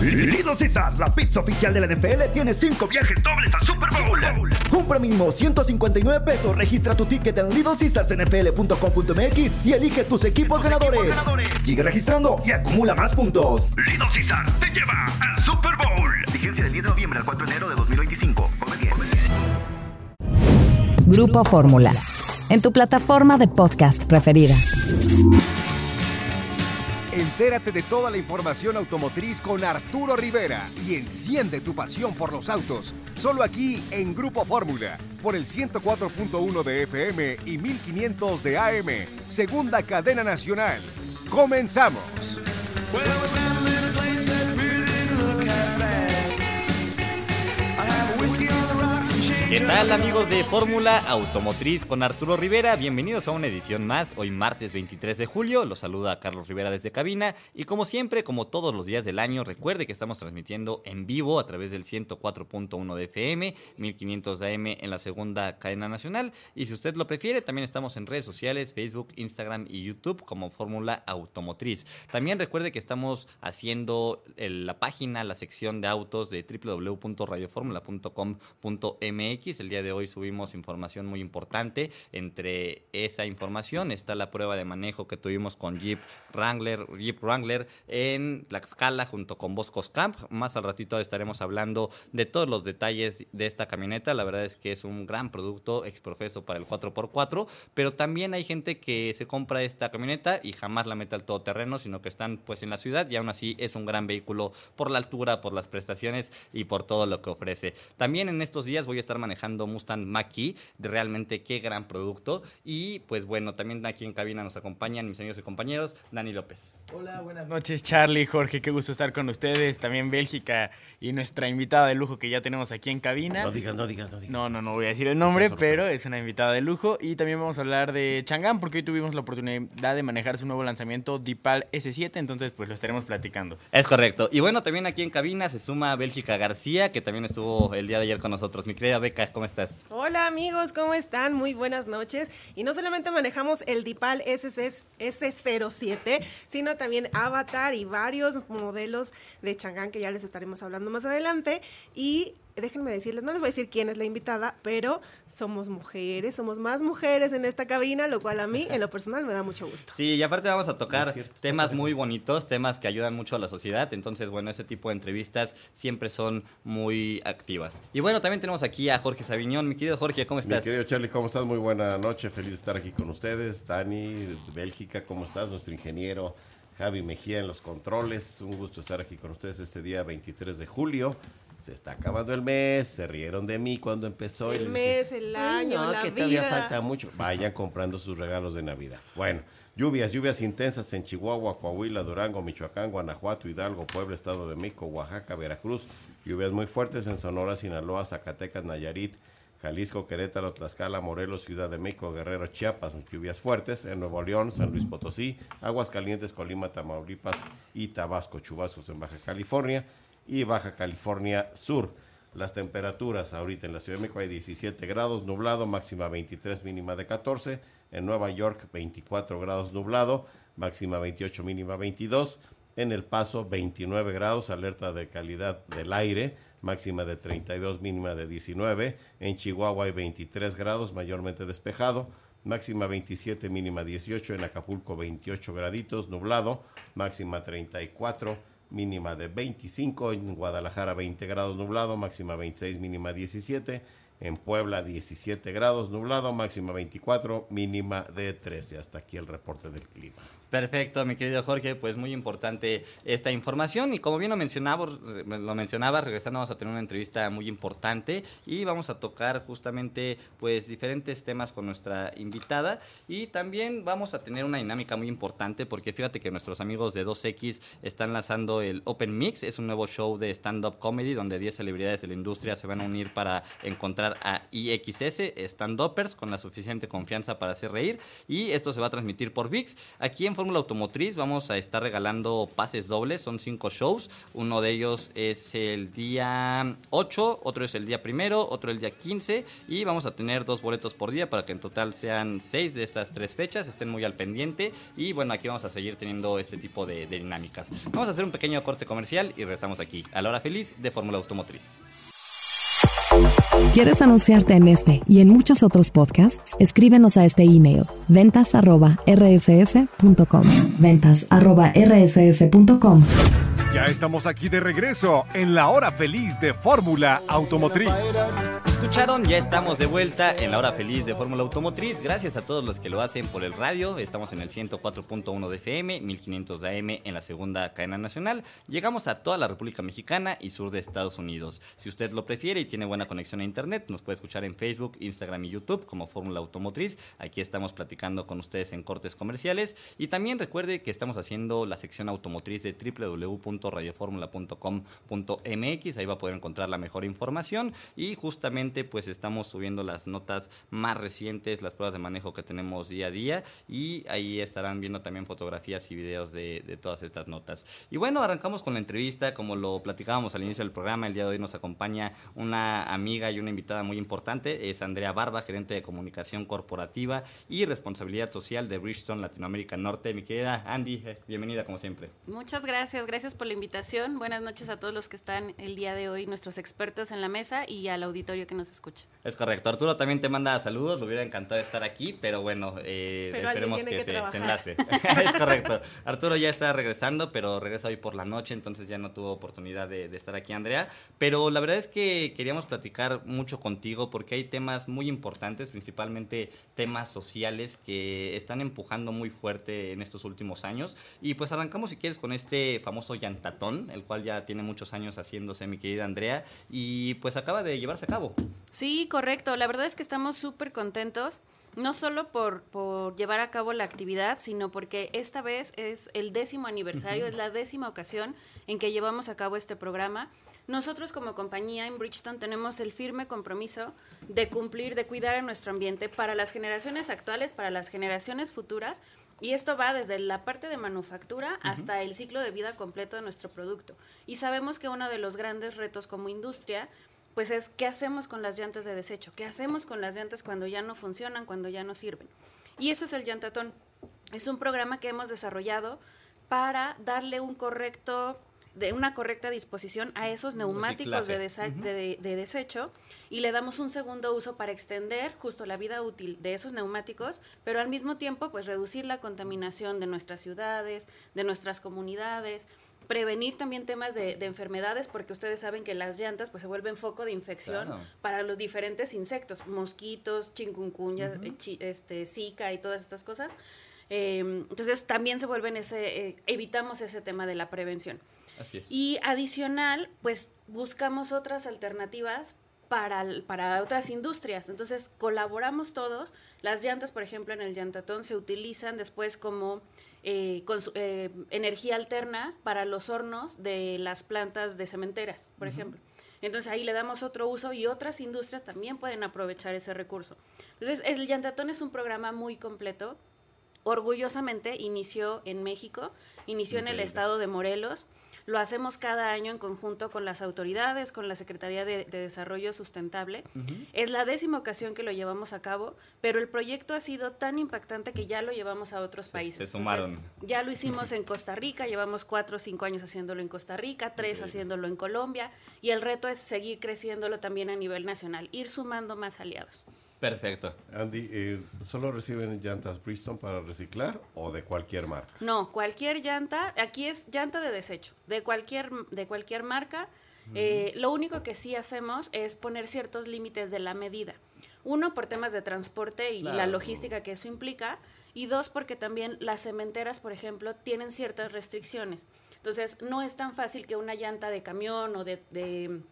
Little Caesars, la pizza oficial de la NFL, tiene 5 viajes dobles al Super Bowl. Compra mínimo $159. Registra tu ticket en littlecaesarsnfl.com.mx y elige tus equipos ganadores. Sigue registrando y acumula más puntos. Little Caesars te lleva al Super Bowl. Vigencia del 10 de noviembre al 4 de enero de 2025. Come bien. Grupo Fórmula, en tu plataforma de podcast preferida. Entérate de toda la información automotriz con Arturo Rivera y enciende tu pasión por los autos. Solo aquí en Grupo Fórmula, por el 104.1 de FM y 1500 de AM, segunda cadena nacional. ¡Comenzamos! ¿Qué tal, amigos de Fórmula Automotriz con Arturo Rivera? Bienvenidos a una edición más, hoy martes 23 de julio, los saluda Carlos Rivera desde cabina y como siempre, como todos los días del año, recuerde que estamos transmitiendo en vivo a través del 104.1 de FM, 1500 de AM en la segunda cadena nacional y si usted lo prefiere, también estamos en redes sociales, Facebook, Instagram y YouTube como Fórmula Automotriz. También recuerde que estamos haciendo la página, la sección de autos de www.radioformula.com.mx. El día de hoy subimos información muy importante. Entre esa información está la prueba de manejo que tuvimos con Jeep Wrangler en Tlaxcala junto con Boscos Camp. Más al ratito estaremos hablando de todos los detalles de esta camioneta. La verdad es que es un gran producto exprofeso para el 4x4, pero también hay gente que se compra esta camioneta y jamás la mete al todoterreno, sino que están pues en la ciudad y aún así es un gran vehículo por la altura, por las prestaciones y por todo lo que ofrece. También en estos días voy a estar manejando Mustang Mach-E, de realmente qué gran producto. Y pues bueno, también aquí en cabina nos acompañan mis amigos y compañeros, Dani López. Hola, buenas noches, Charlie, Jorge, qué gusto estar con ustedes, también Bélgica y nuestra invitada de lujo que ya tenemos aquí en cabina. No digas. No voy a decir el nombre, pero es una invitada de lujo. Y también vamos a hablar de Chang'an, porque hoy tuvimos la oportunidad de manejar su nuevo lanzamiento DePaul S7, entonces pues lo estaremos platicando. Es correcto. Y bueno, también aquí en cabina se suma Bélgica García, que también estuvo el día de ayer con nosotros. Mi querida Beca, ¿cómo estás? Hola amigos, ¿cómo están? Muy buenas noches. Y no solamente manejamos el DePaul S07, sino también Avatar y varios modelos de Chang'an que ya les estaremos hablando más adelante. Y déjenme decirles, no les voy a decir quién es la invitada, pero somos mujeres, somos más mujeres en esta cabina, lo cual a mí, en lo personal, me da mucho gusto. Sí, y aparte vamos a tocar temas muy bonitos, temas que ayudan mucho a la sociedad, entonces, bueno, ese tipo de entrevistas siempre son muy activas. Y bueno, también tenemos aquí a Jorge Saviñón. Mi querido Jorge, ¿cómo estás? Mi querido Charlie, ¿cómo estás? Muy buena noche, feliz de estar aquí con ustedes. Dani, Bélgica, ¿cómo estás? Nuestro ingeniero Javi Mejía en los controles, un gusto estar aquí con ustedes este día 23 de julio. Se está acabando el mes, se rieron de mí cuando empezó el mes, el año, la que vida. Todavía falta mucho. Vayan comprando sus regalos de Navidad. Bueno, lluvias intensas en Chihuahua, Coahuila, Durango, Michoacán, Guanajuato, Hidalgo, Puebla, Estado de México, Oaxaca, Veracruz. Lluvias muy fuertes en Sonora, Sinaloa, Zacatecas, Nayarit, Jalisco, Querétaro, Tlaxcala, Morelos, Ciudad de México, Guerrero, Chiapas, lluvias fuertes en Nuevo León, San Luis Potosí, Aguascalientes, Colima, Tamaulipas y Tabasco, chubascos en Baja California y Baja California Sur. Las temperaturas ahorita en la Ciudad de México hay 17 grados, nublado, máxima 23, mínima de 14. En Nueva York 24 grados, nublado, máxima 28, mínima 22. En El Paso 29 grados, alerta de calidad del aire, máxima de 32, mínima de 19. En Chihuahua hay 23 grados, mayormente despejado, máxima 27, mínima 18. En Acapulco 28 graditos, nublado, máxima 34, mínima de 25, en Guadalajara 20 grados nublado, máxima 26, mínima 17, en Puebla 17 grados nublado, máxima 24, mínima de 13. Hasta aquí el reporte del clima. Perfecto, mi querido Jorge, pues muy importante esta información y como bien lo mencionaba, regresando vamos a tener una entrevista muy importante y vamos a tocar justamente pues diferentes temas con nuestra invitada y también vamos a tener una dinámica muy importante porque fíjate que nuestros amigos de 2X están lanzando el Open Mix, es un nuevo show de stand-up comedy donde 10 celebridades de la industria se van a unir para encontrar a IXS, stand-uppers con la suficiente confianza para hacer reír y esto se va a transmitir por ViX. Aquí en Fórmula Automotriz vamos a estar regalando pases dobles, son 5 shows. Uno de ellos es el día 8, otro es el día 1, otro el día 15 y vamos a tener 2 boletos por día para que en total sean 6 de estas 3 fechas. Estén muy al pendiente y bueno, aquí vamos a seguir teniendo este tipo de dinámicas. Vamos a hacer un pequeño corte comercial y regresamos aquí a la hora feliz de Fórmula Automotriz. ¿Quieres anunciarte en este y en muchos otros podcasts? Escríbenos a este email, ventas@rss.com. ventas@rss.com. Ya estamos aquí de regreso en la hora feliz de Fórmula Automotriz. Escucharon, ya estamos de vuelta en la hora feliz de Fórmula Automotriz. Gracias a todos los que lo hacen por el radio. Estamos en el 104.1 de FM, 1500 de AM en la segunda cadena nacional. Llegamos a toda la República Mexicana y sur de Estados Unidos. Si usted lo prefiere y tiene buena conexión a internet, nos puede escuchar en Facebook, Instagram y YouTube como Fórmula Automotriz. Aquí estamos platicando con ustedes en cortes comerciales. Y también recuerde que estamos haciendo la sección automotriz de www.radioformula.com.mx. Ahí va a poder encontrar la mejor información y justamente pues estamos subiendo las notas más recientes, las pruebas de manejo que tenemos día a día y ahí estarán viendo también fotografías y videos de todas estas notas. Y bueno, arrancamos con la entrevista, como lo platicábamos al inicio del programa. El día de hoy nos acompaña una amiga y una invitada muy importante, es Andrea Barba, gerente de comunicación corporativa y responsabilidad social de Bridgestone Latinoamérica Norte. Mi querida Andy, bienvenida como siempre. Muchas gracias por la invitación. Buenas noches a todos los que están el día de hoy, nuestros expertos en la mesa y al auditorio que nos escucha. Es correcto. Arturo también te manda saludos, le hubiera encantado estar aquí, pero bueno, esperemos que se enlace. Es correcto. Arturo ya está regresando, pero regresa hoy por la noche, entonces ya no tuvo oportunidad de estar aquí, Andrea. Pero la verdad es que queríamos platicar mucho contigo porque hay temas muy importantes, principalmente temas sociales que están empujando muy fuerte en estos últimos años. Y pues arrancamos, si quieres, con este famoso llantatón, el cual ya tiene muchos años haciéndose, mi querida Andrea, y pues acaba de llevarse a cabo. Sí, correcto. La verdad es que estamos súper contentos, no solo por llevar a cabo la actividad, sino porque esta vez es el 10º aniversario, es la 10ª ocasión en que llevamos a cabo este programa. Nosotros como compañía en Bridgestone tenemos el firme compromiso de cumplir, de cuidar a nuestro ambiente para las generaciones actuales, para las generaciones futuras, y esto va desde la parte de manufactura hasta el ciclo de vida completo de nuestro producto. Y sabemos que uno de los grandes retos como industria pues es ¿qué hacemos con las llantas de desecho? ¿Qué hacemos con las llantas cuando ya no funcionan, cuando ya no sirven? Y eso es el Llantatón. Es un programa que hemos desarrollado para darle una correcta disposición a esos neumáticos de desecho y le damos un segundo uso para extender justo la vida útil de esos neumáticos, pero al mismo tiempo pues reducir la contaminación de nuestras ciudades, de nuestras comunidades, prevenir también temas de enfermedades, porque ustedes saben que las llantas pues se vuelven foco de infección para los diferentes insectos, mosquitos, chikungunya, Zika y todas estas cosas. Entonces también se vuelven evitamos ese tema de la prevención. Así es. Y adicional, pues buscamos otras alternativas para otras industrias. Entonces colaboramos todos. Las llantas, por ejemplo, en el Llantatón se utilizan después como energía alterna para los hornos de las plantas de cementeras, por ejemplo. Entonces ahí le damos otro uso y otras industrias también pueden aprovechar ese recurso. Entonces el Llantatón es un programa muy completo. Orgullosamente inició en México, inició en el estado de Morelos. Lo hacemos cada año en conjunto con las autoridades, con la Secretaría de Desarrollo Sustentable. Es la 10ª ocasión que lo llevamos a cabo, pero el proyecto ha sido tan impactante que ya lo llevamos a otros países. Se sumaron. Entonces, ya lo hicimos en Costa Rica, llevamos 4 o 5 años haciéndolo en Costa Rica, 3 haciéndolo en Colombia, y el reto es seguir creciéndolo también a nivel nacional, ir sumando más aliados. Perfecto. Andy, ¿solo reciben llantas Bridgestone para reciclar o de cualquier marca? No, cualquier llanta, aquí es llanta de desecho, de cualquier marca. Lo único que sí hacemos es poner ciertos límites de la medida. 1, por temas de transporte y la logística que eso implica, y 2, porque también las cementeras, por ejemplo, tienen ciertas restricciones. Entonces, no es tan fácil que una llanta de camión o de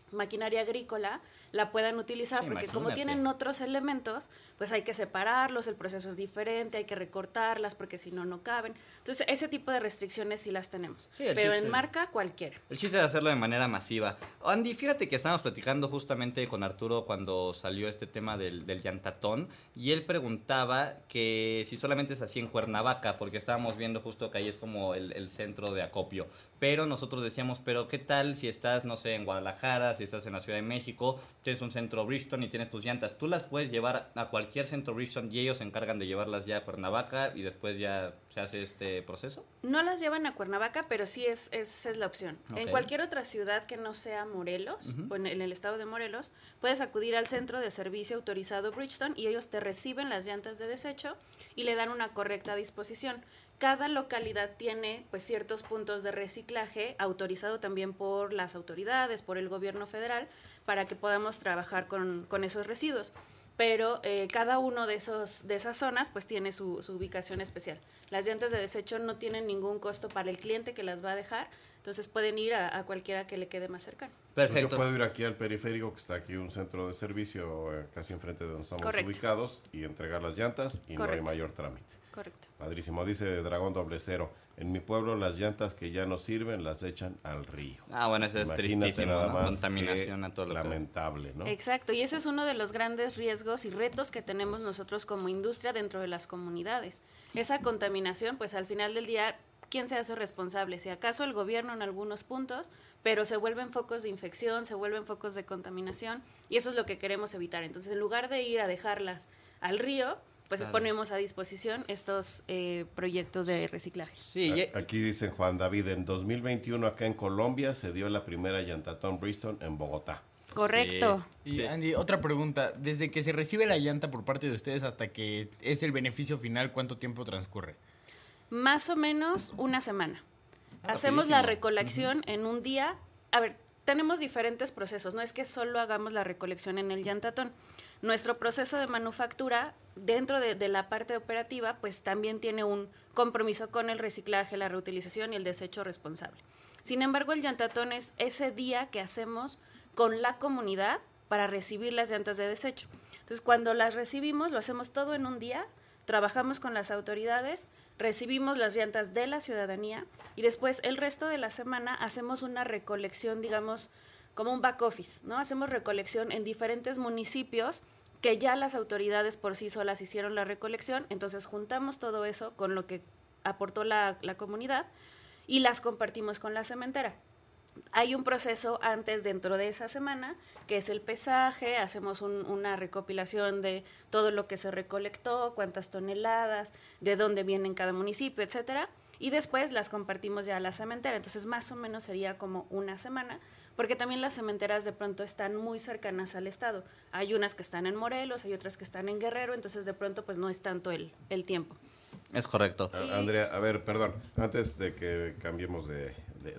maquinaria agrícola la puedan utilizar, Sí, porque como imagínate. tienen otros elementos, pues hay que separarlos, el proceso es diferente, hay que recortarlas porque si no, no caben. Entonces, ese tipo de restricciones sí las tenemos. Sí, el Pero chiste- en marca, cualquiera. El chiste es hacerlo de manera masiva. Andy, fíjate que estábamos platicando justamente con Arturo cuando salió este tema del llantatón y él preguntaba que si solamente es así en Cuernavaca, porque estábamos viendo justo que ahí es como el centro de acopio. Pero nosotros decíamos, pero ¿qué tal si estás, no sé, en Guadalajara, si estás en la Ciudad de México, tienes un centro Bridgestone y tienes tus llantas? Tú las puedes llevar a cualquier centro Bridgestone y ellos se encargan de llevarlas ya a Cuernavaca y después ya se hace este proceso. No las llevan a Cuernavaca, pero sí esa es la opción. Ok. En cualquier otra ciudad que no sea Morelos, o en el estado de Morelos, puedes acudir al centro de servicio autorizado Bridgestone y ellos te reciben las llantas de desecho y le dan una correcta disposición. Cada localidad tiene pues ciertos puntos de reciclaje autorizado también por las autoridades, por el gobierno federal, para que podamos trabajar con esos residuos. Pero cada uno de esas zonas pues tiene su ubicación especial. Las llantas de desecho no tienen ningún costo para el cliente que las va a dejar, entonces pueden ir a cualquiera que le quede más cercano. Perfecto. Yo puedo ir aquí al periférico, que está aquí un centro de servicio casi enfrente de donde estamos Correcto. ubicados, y entregar las llantas y Correcto. no hay mayor trámite. Correcto. Padrísimo, dice Dragón Doble Cero. En mi pueblo las llantas que ya no sirven las echan al río. Ah, bueno, eso es Imagínate tristísimo, nada ¿no? más, Contaminación qué a todo lo que... lamentable, ¿no? Exacto, y ese es uno de los grandes riesgos y retos que tenemos nosotros como industria dentro de las comunidades. Esa contaminación, pues al final del día, ¿quién se hace responsable? Si acaso el gobierno en algunos puntos, pero se vuelven focos de infección, se vuelven focos de contaminación, y eso es lo que queremos evitar. Entonces, en lugar de ir a dejarlas al río, pues Claro. ponemos a disposición estos proyectos de reciclaje. Sí, Aquí dicen Juan David, en 2021 acá en Colombia se dio la primera llantatón Bridgestone en Bogotá. Correcto. Y Andy, otra pregunta. Desde que se recibe la llanta por parte de ustedes hasta que es el beneficio final, ¿cuánto tiempo transcurre? Más o menos una semana. Hacemos la recolección en un día. A ver, tenemos diferentes procesos. No es que solo hagamos la recolección en el llantatón. Nuestro proceso de manufactura, dentro de la parte operativa, pues también tiene un compromiso con el reciclaje, la reutilización y el desecho responsable. Sin embargo, el llantatón es ese día que hacemos con la comunidad para recibir las llantas de desecho. Entonces, cuando las recibimos, lo hacemos todo en un día, trabajamos con las autoridades, recibimos las llantas de la ciudadanía y después el resto de la semana hacemos una recolección, digamos, como un back office, ¿no? Hacemos recolección en diferentes municipios que ya las autoridades por sí solas hicieron la recolección, entonces juntamos todo eso con lo que aportó la comunidad y las compartimos con la cementera. Hay un proceso antes dentro de esa semana, que es el pesaje, hacemos una recopilación de todo lo que se recolectó, cuántas toneladas, de dónde viene en cada municipio, etcétera, y después las compartimos ya a la cementera. Entonces, más o menos sería como una semana, porque también las cementeras de pronto están muy cercanas al estado. Hay unas que están en Morelos, hay otras que están en Guerrero, entonces de pronto pues no es tanto el tiempo. es correcto. Andrea, a ver, perdón, antes de que cambiemos de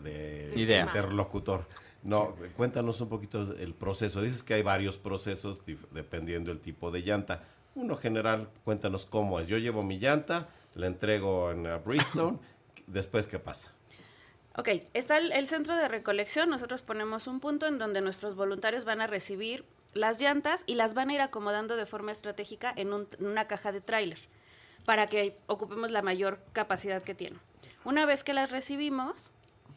Idea. interlocutor, no, cuéntanos un poquito el proceso. Dices que hay varios procesos dependiendo del tipo de llanta. Uno general, cuéntanos cómo es. Yo llevo mi llanta, la entrego en Bridgestone, después, ¿qué pasa? Ok, está el centro de recolección. Nosotros ponemos un punto en donde nuestros voluntarios van a recibir las llantas y las van a ir acomodando de forma estratégica en una caja de tráiler para que ocupemos la mayor capacidad que tiene. Una vez que las recibimos,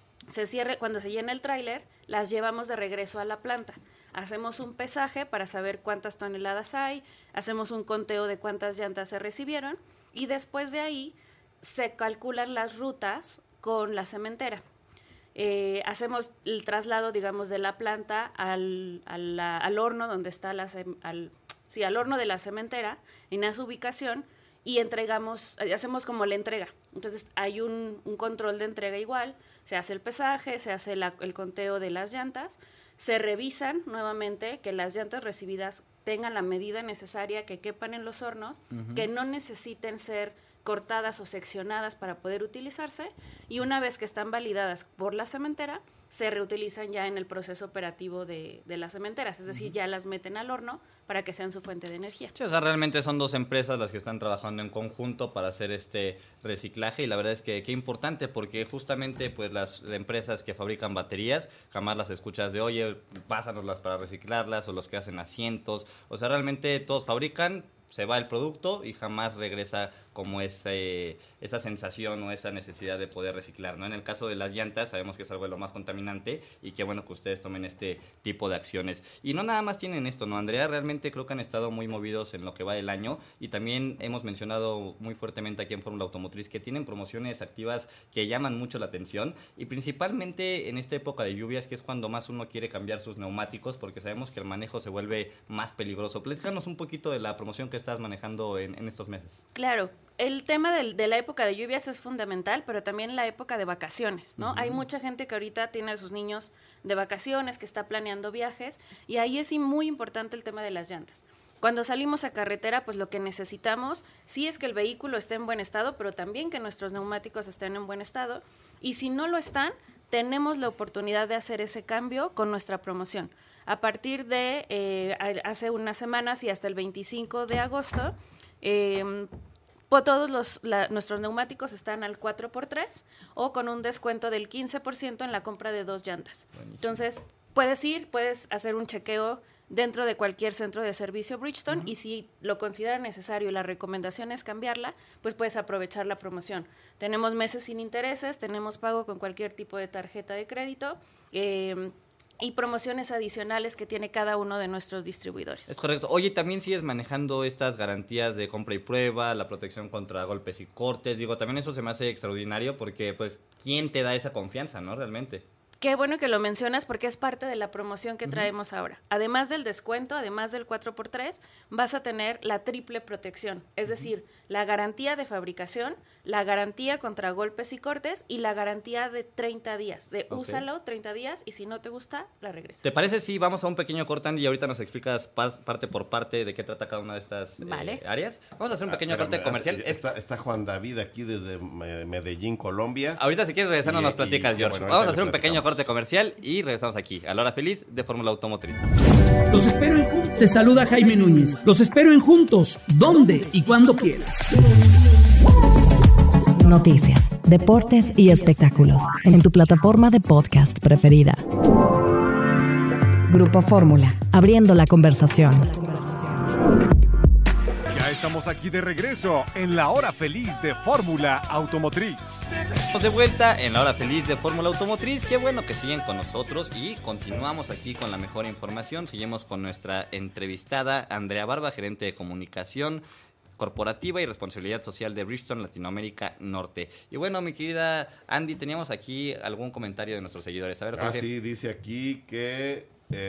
cuando se llena el tráiler, las llevamos de regreso a la planta. Hacemos un pesaje para saber cuántas toneladas hay, hacemos un conteo de cuántas llantas se recibieron y después de ahí se calculan las rutas con la cementera. Hacemos el traslado, digamos, de la planta al horno donde está al horno de la cementera, en esa ubicación, y hacemos como la entrega. Entonces hay un control de entrega igual, se hace el pesaje, se hace el conteo de las llantas, se revisan nuevamente que las llantas recibidas tengan la medida necesaria, que quepan en los hornos, que no necesiten ser cortadas o seccionadas para poder utilizarse, y una vez que están validadas por la cementera, se reutilizan ya en el proceso operativo de las cementeras, es decir, ya las meten al horno para que sean su fuente de energía. Sí, o sea, realmente son dos empresas las que están trabajando en conjunto para hacer este reciclaje, y la verdad es que qué importante, porque justamente pues las empresas que fabrican baterías jamás las escuchas de, oye, pásanoslas para reciclarlas, o los que hacen asientos. O sea, realmente todos fabrican, se va el producto y jamás regresa como esa sensación o esa necesidad de poder reciclar, ¿no? En el caso de las llantas, sabemos que es algo de lo más contaminante, y qué bueno que ustedes tomen este tipo de acciones. Y no nada más tienen esto, ¿no, Andrea? Realmente creo que han estado muy movidos en lo que va del año, y también hemos mencionado muy fuertemente aquí en Fórmula Automotriz que tienen promociones activas que llaman mucho la atención, y principalmente en esta época de lluvias, que es cuando más uno quiere cambiar sus neumáticos, porque sabemos que el manejo se vuelve más peligroso. Platícanos un poquito de la promoción que estás manejando en estos meses. Claro. El tema de la época de lluvias es fundamental, pero también la época de vacaciones, ¿no? Hay mucha gente que ahorita tiene a sus niños de vacaciones, que está planeando viajes, y ahí es muy importante el tema de las llantas. Cuando salimos a carretera, pues lo que necesitamos sí es que el vehículo esté en buen estado, pero también que nuestros neumáticos estén en buen estado, y si no lo están, tenemos la oportunidad de hacer ese cambio con nuestra promoción. A partir de hace unas semanas y hasta el 25 de agosto, todos nuestros neumáticos están al 4x3 o con un descuento del 15% en la compra de 2 llantas. Buenísimo. Entonces, puedes hacer un chequeo dentro de cualquier centro de servicio Bridgestone, y si lo consideran necesario y la recomendación es cambiarla, pues puedes aprovechar la promoción. Tenemos meses sin intereses, tenemos pago con cualquier tipo de tarjeta de crédito, y promociones adicionales que tiene cada uno de nuestros distribuidores. Es correcto. Oye, también sigues manejando estas garantías de compra y prueba, la protección contra golpes y cortes. Digo, también eso se me hace extraordinario, porque, pues, ¿quién te da esa confianza, no? Realmente. Qué bueno que lo mencionas, porque es parte de la promoción que traemos ahora. Además del descuento, además del 4x3, vas a tener la triple protección. Es decir, la garantía de fabricación, la garantía contra golpes y cortes, y la garantía de 30 días. Úsalo 30 días, y si no te gusta, la regresas. ¿Te parece si vamos a un pequeño corte, Andy, y ahorita nos explicas parte por parte de qué trata cada una de estas áreas? Vamos a hacer un pequeño corte comercial. Está Juan David aquí desde Medellín, Colombia. Ahorita, si quieres regresar, nos platicas, George. Bueno, vamos a hacer un pequeño corte comercial y regresamos aquí a la hora feliz de Fórmula Automotriz. Los espero en Juntos. Te saluda Jaime Núñez. Los espero en Juntos, donde y cuando quieras. Noticias, deportes y espectáculos en tu plataforma de podcast preferida. Grupo Fórmula, abriendo la conversación. Ya estamos aquí de regreso en la hora feliz de Fórmula Automotriz. Estamos de vuelta en la hora feliz de Fórmula Automotriz. Qué bueno que siguen con nosotros, y continuamos aquí con la mejor información. Seguimos con nuestra entrevistada Andrea Barba, gerente de comunicación corporativa y responsabilidad social de Bridgestone Latinoamérica Norte. Y bueno, mi querida Andy, teníamos aquí algún comentario de nuestros seguidores. A ver, Jorge. Sí, dice aquí que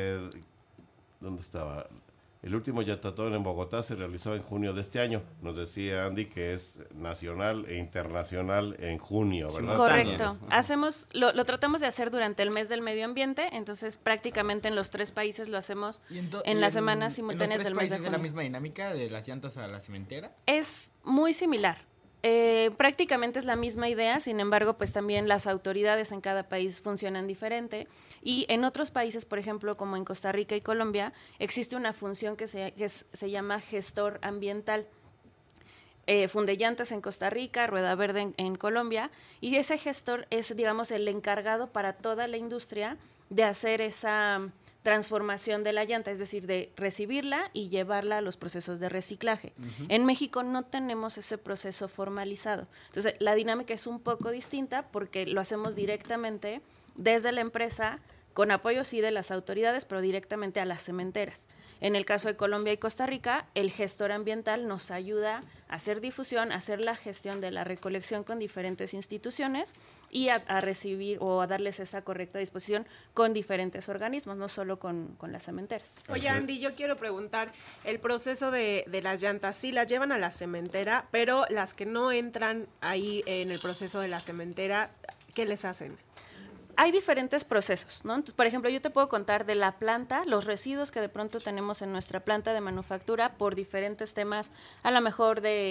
¿dónde estaba? El último Yantatón en Bogotá se realizó en junio de este año. Nos decía Andy que es nacional e internacional en junio, ¿verdad? Correcto. Lo tratamos de hacer durante el mes del medio ambiente, entonces prácticamente en los 3 países lo hacemos en las semanas simultáneas del mes de junio. ¿Es la misma dinámica de las llantas a la cementera? Es muy similar. Prácticamente es la misma idea, sin embargo, pues también las autoridades en cada país funcionan diferente, y en otros países, por ejemplo, como en Costa Rica y Colombia, existe una función que se llama gestor ambiental. Fundellantas en Costa Rica, Rueda Verde en Colombia, y ese gestor es, digamos, el encargado para toda la industria de hacer esa transformación de la llanta, es decir, de recibirla y llevarla a los procesos de reciclaje. En México no tenemos ese proceso formalizado. Entonces, la dinámica es un poco distinta, porque lo hacemos directamente desde la empresa, con apoyo sí de las autoridades, pero directamente a las cementeras. En el caso de Colombia y Costa Rica, el gestor ambiental nos ayuda a hacer difusión, a hacer la gestión de la recolección con diferentes instituciones, y a recibir o a darles esa correcta disposición con diferentes organismos, no solo con las cementeras. Oye, Andy, yo quiero preguntar, el proceso de las llantas, sí las llevan a la cementera, pero las que no entran ahí en el proceso de la cementera, ¿qué les hacen? Hay diferentes procesos, ¿no? Entonces, por ejemplo, yo te puedo contar de la planta, los residuos que de pronto tenemos en nuestra planta de manufactura por diferentes temas, a lo mejor de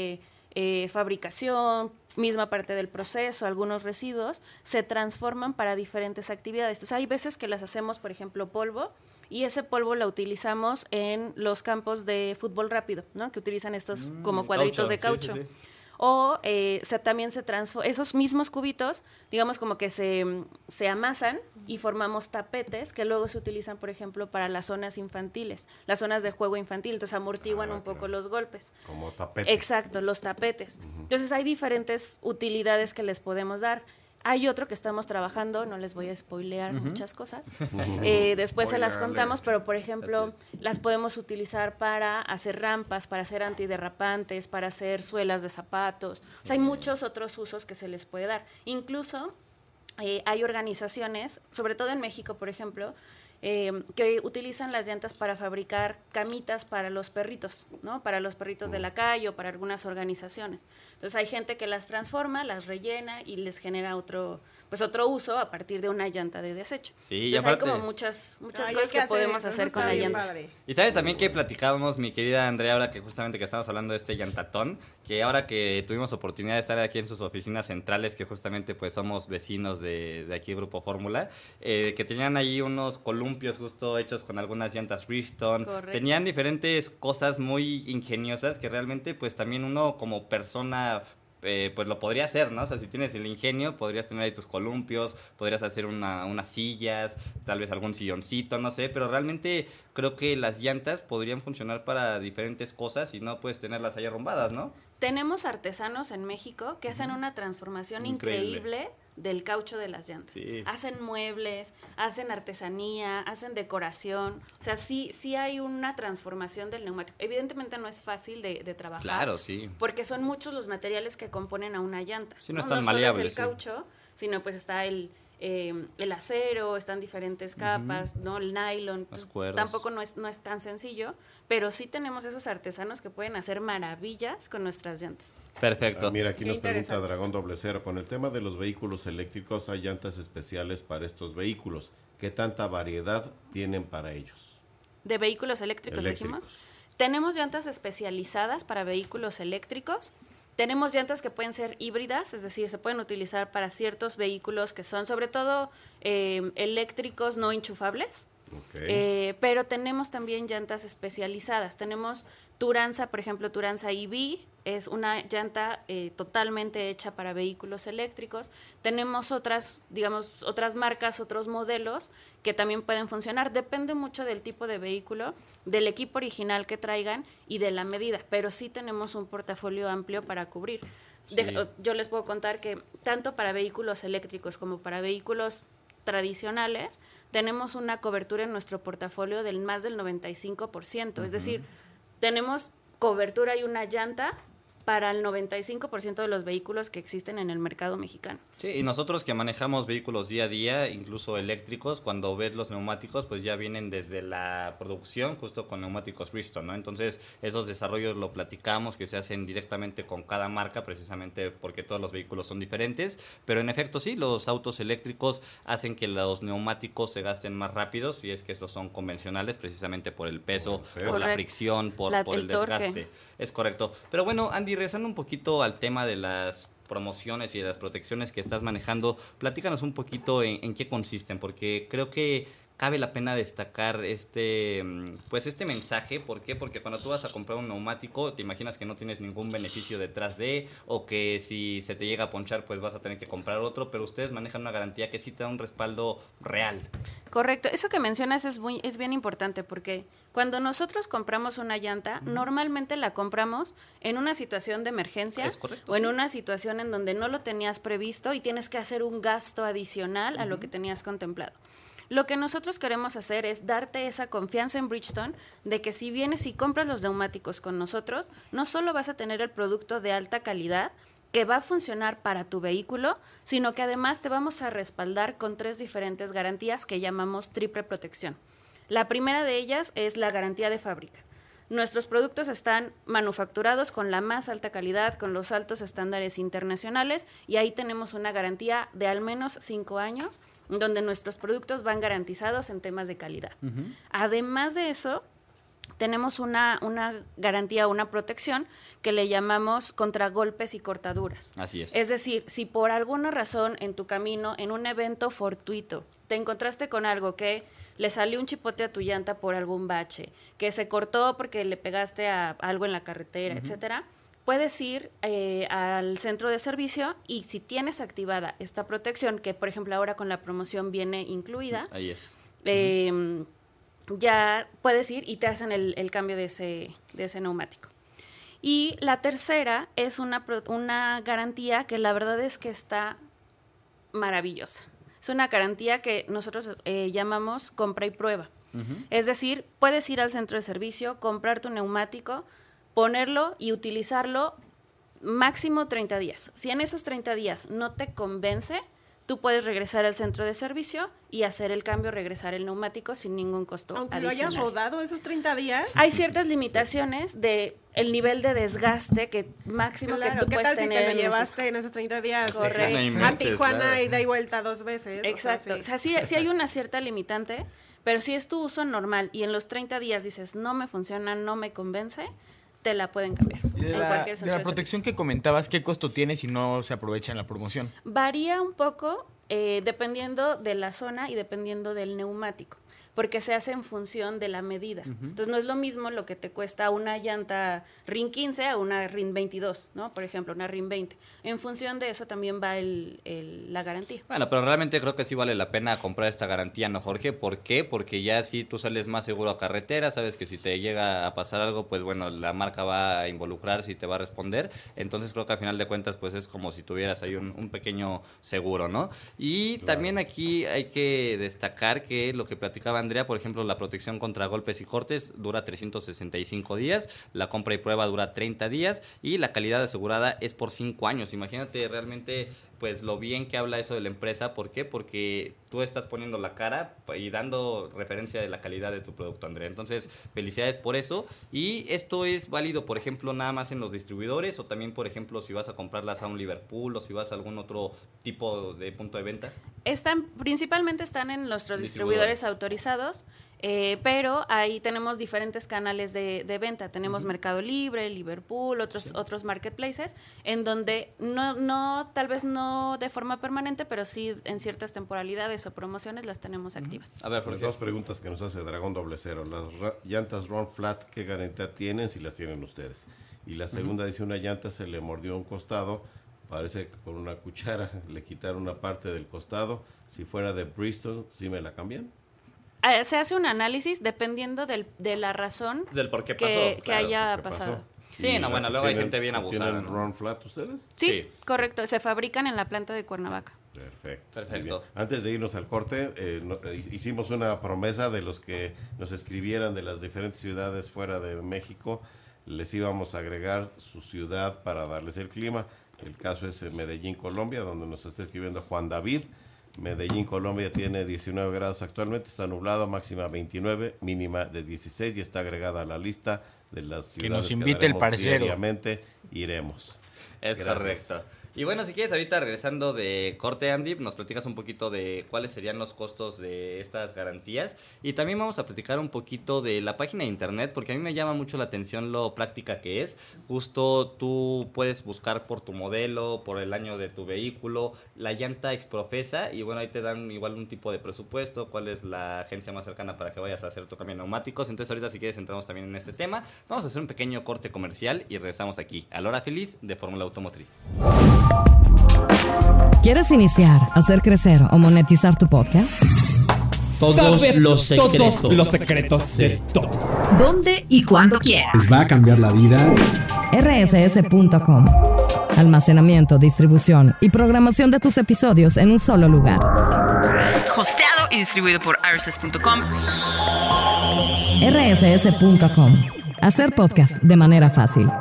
fabricación, misma parte del proceso, algunos residuos, se transforman para diferentes actividades. Entonces, hay veces que las hacemos, por ejemplo, polvo, y ese polvo lo utilizamos en los campos de fútbol rápido, ¿no? Que utilizan estos como cuadritos de caucho. Sí. O también se transforman, esos mismos cubitos, digamos como que se amasan y formamos tapetes que luego se utilizan, por ejemplo, para las zonas infantiles, las zonas de juego infantil, entonces amortiguan un poco los golpes. Como tapetes. Exacto, los tapetes. Entonces hay diferentes utilidades que les podemos dar. Hay otro que estamos trabajando, no les voy a spoilear muchas cosas, después se las contamos, pero por ejemplo, las podemos utilizar para hacer rampas, para hacer antiderrapantes, para hacer suelas de zapatos. O sea, hay muchos otros usos que se les puede dar. Incluso hay organizaciones, sobre todo en México, por ejemplo, que utilizan las llantas para fabricar camitas para los perritos, ¿no? Para los perritos de la calle o para algunas organizaciones. Entonces hay gente que las transforma, las rellena y les genera otro uso a partir de una llanta de desecho. Sí, entonces aparte, hay como muchas cosas que podemos hacer con la llanta. Padre. Y sabes también que platicábamos, mi querida Andrea, ahora que justamente que estamos hablando de este llantatón, que ahora que tuvimos oportunidad de estar aquí en sus oficinas centrales, que justamente pues somos vecinos de aquí Grupo Fórmula, que tenían ahí unos columpios justo hechos con algunas llantas Bridgestone. Correcto. Tenían diferentes cosas muy ingeniosas que realmente pues también uno como persona pues lo podría hacer, ¿no? O sea, si tienes el ingenio, podrías tener ahí tus columpios, podrías hacer unas sillas, tal vez algún silloncito, no sé, pero realmente creo que las llantas podrían funcionar para diferentes cosas y no puedes tenerlas ahí arrumbadas, ¿no? Tenemos artesanos en México que hacen una transformación increíble del caucho de las llantas. Sí. Hacen muebles, hacen artesanía, hacen decoración. O sea, sí hay una transformación del neumático. Evidentemente no es fácil de trabajar. Claro, sí. Porque son muchos los materiales que componen a una llanta. Sí, no es tan maleable, No solo es el sí. caucho, sino pues está el acero, están diferentes capas, ¿no? El nylon. Las cuerdas. Tampoco no es tan sencillo, pero sí tenemos esos artesanos que pueden hacer maravillas con nuestras llantas. Perfecto. Mira, aquí Qué nos pregunta interesante. Dragón Doble Cero, con el tema de los vehículos eléctricos, hay llantas especiales para estos vehículos. ¿Qué tanta variedad tienen para ellos? De vehículos eléctricos, dijimos. Tenemos llantas especializadas para vehículos eléctricos. Tenemos llantas que pueden ser híbridas, es decir, se pueden utilizar para ciertos vehículos que son sobre todo eléctricos no enchufables. Okay. Pero tenemos también llantas especializadas. Tenemos Turanza, por ejemplo, Turanza EV, es una llanta totalmente hecha para vehículos eléctricos. Tenemos otras marcas, otros modelos que también pueden funcionar. Depende mucho del tipo de vehículo, del equipo original que traigan y de la medida, pero sí tenemos un portafolio amplio para cubrir. Sí. Yo les puedo contar que tanto para vehículos eléctricos como para vehículos tradicionales, tenemos una cobertura en nuestro portafolio del más del 95%. Es decir, tenemos cobertura y una llanta para el 95% de los vehículos que existen en el mercado mexicano. Sí, y nosotros que manejamos vehículos día a día, incluso eléctricos, cuando ves los neumáticos, pues ya vienen desde la producción, justo con neumáticos Bridgestone, ¿no? Entonces, esos desarrollos lo platicamos, que se hacen directamente con cada marca, precisamente porque todos los vehículos son diferentes, pero en efecto sí, los autos eléctricos hacen que los neumáticos se gasten más rápidos, y es que estos son convencionales, precisamente por el peso, por la Correcto. fricción, por el torque. desgaste. Es correcto. Pero bueno, Andy, regresando un poquito al tema de las promociones y de las protecciones que estás manejando, platícanos un poquito en qué consisten, porque creo que cabe la pena destacar este mensaje. ¿Por qué? Porque cuando tú vas a comprar un neumático, te imaginas que no tienes ningún beneficio detrás de, o que si se te llega a ponchar, pues vas a tener que comprar otro, pero ustedes manejan una garantía que sí te da un respaldo real. Correcto, eso que mencionas es bien importante, porque cuando nosotros compramos una llanta, normalmente la compramos en una situación de emergencia, Es correcto, o en sí. una situación en donde no lo tenías previsto y tienes que hacer un gasto adicional a lo que tenías contemplado. Lo que nosotros queremos hacer es darte esa confianza en Bridgestone de que si vienes y compras los neumáticos con nosotros, no solo vas a tener el producto de alta calidad que va a funcionar para tu vehículo, sino que además te vamos a respaldar con 3 diferentes garantías que llamamos triple protección. La primera de ellas es la garantía de fábrica. Nuestros productos están manufacturados con la más alta calidad, con los altos estándares internacionales, y ahí tenemos una garantía de al menos 5 años, donde nuestros productos van garantizados en temas de calidad. Además de eso, tenemos una garantía, una protección que le llamamos contra golpes y cortaduras. Así es. Es decir, si por alguna razón en tu camino, en un evento fortuito, te encontraste con algo que le salió un chipote a tu llanta por algún bache, que se cortó porque le pegaste a algo en la carretera, etcétera, puedes ir al centro de servicio y si tienes activada esta protección, que por ejemplo ahora con la promoción viene incluida, Ahí es. ya puedes ir y te hacen el cambio de ese neumático. Y la tercera es una garantía que la verdad es que está maravillosa. Es una garantía que nosotros llamamos compra y prueba. Es decir, puedes ir al centro de servicio, comprar tu neumático, ponerlo y utilizarlo máximo 30 días. Si en esos 30 días no te convence, tú puedes regresar al centro de servicio y hacer el cambio, regresar el neumático sin ningún costo Aunque adicional. lo hayas rodado esos 30 días. Hay ciertas limitaciones de el nivel de desgaste que máximo Claro, que tú ¿qué puedes tal si tener te lo llevaste en esos 30 días? Correcto. A Tijuana y da y vuelta 2 veces. Exacto. O sea, sí hay una cierta limitante, pero si es tu uso normal y en los 30 días dices, no me funciona, no me convence, te la pueden cambiar. Y de en cualquier centro la de protección que comentabas, ¿qué costo tiene si no se aprovecha en la promoción? Varía un poco dependiendo de la zona y dependiendo del neumático, porque se hace en función de la medida. Entonces, no es lo mismo lo que te cuesta una llanta RIN 15 a una RIN 22, ¿no? Por ejemplo, una RIN 20. En función de eso también va la garantía. Bueno, pero realmente creo que sí vale la pena comprar esta garantía, ¿no, Jorge? ¿Por qué? Porque ya si tú sales más seguro a carretera, sabes que si te llega a pasar algo, pues bueno, la marca va a involucrarse y te va a responder. Entonces creo que al final de cuentas, pues es como si tuvieras ahí un pequeño seguro, ¿no? Y también aquí hay que destacar que lo que platicaba Andrea, por ejemplo, la protección contra golpes y cortes dura 365 días, la compra y prueba dura 30 días y la calidad asegurada es por 5 años. Imagínate realmente pues lo bien que habla eso de la empresa. ¿Por qué? Porque tú estás poniendo la cara y dando referencia de la calidad de tu producto, Andrea. Entonces, felicidades por eso. Y esto es válido, por ejemplo, nada más en los distribuidores o también, por ejemplo, si vas a comprarlas a un Liverpool o si vas a algún otro tipo de punto de venta. Principalmente están en nuestros distribuidores autorizados, pero ahí tenemos diferentes canales de venta. Tenemos Mercado Libre, Liverpool, otros marketplaces, en donde tal vez no de forma permanente, pero sí en ciertas temporalidades o promociones las tenemos activas. A ver, Las dos preguntas que nos hace Dragón 00. Las llantas Run Flat, ¿qué garantía tienen si las tienen ustedes? Y la segunda dice, una llanta se le mordió un costado, parece que con una cuchara le quitaron una parte del costado. Si fuera de Bristol, ¿sí me la cambian? Se hace un análisis dependiendo de la razón del por qué pasó, que haya pasado. Sí, no, bueno, luego hay gente bien abusada. ¿Tienen Run Flat ustedes? Sí, correcto. Se fabrican en la planta de Cuernavaca. Perfecto. Antes de irnos al corte, hicimos una promesa de los que nos escribieran de las diferentes ciudades fuera de México. Les íbamos a agregar su ciudad para darles el clima. El caso es Medellín, Colombia, donde nos está escribiendo Juan David. Medellín, Colombia tiene 19 grados actualmente, está nublado, máxima 29, mínima de 16 y está agregada a la lista de las ciudades que nos invite el parcero. Diariamente iremos. Es correcto. Y bueno, si quieres, ahorita regresando de corte, Andy, nos platicas un poquito de cuáles serían los costos de estas garantías. Y también vamos a platicar un poquito de la página de internet, porque a mí me llama mucho la atención lo práctica que es. Justo tú puedes buscar por tu modelo, por el año de tu vehículo, la llanta Exprofesa, y bueno, ahí te dan igual un tipo de presupuesto, cuál es la agencia más cercana para que vayas a hacer tu cambio de neumáticos. Entonces ahorita, si quieres, entramos también en este tema. Vamos a hacer un pequeño corte comercial y regresamos aquí a la hora feliz de Fórmula Automotriz. ¿Quieres iniciar, hacer crecer o monetizar tu podcast? Todos los secretos de todos. ¿Dónde y cuándo quieras? Les va a cambiar la vida. rss.com. Almacenamiento, distribución y programación de tus episodios en un solo lugar. Hosteado y distribuido por rss.com. rss.com. Hacer podcast de manera fácil.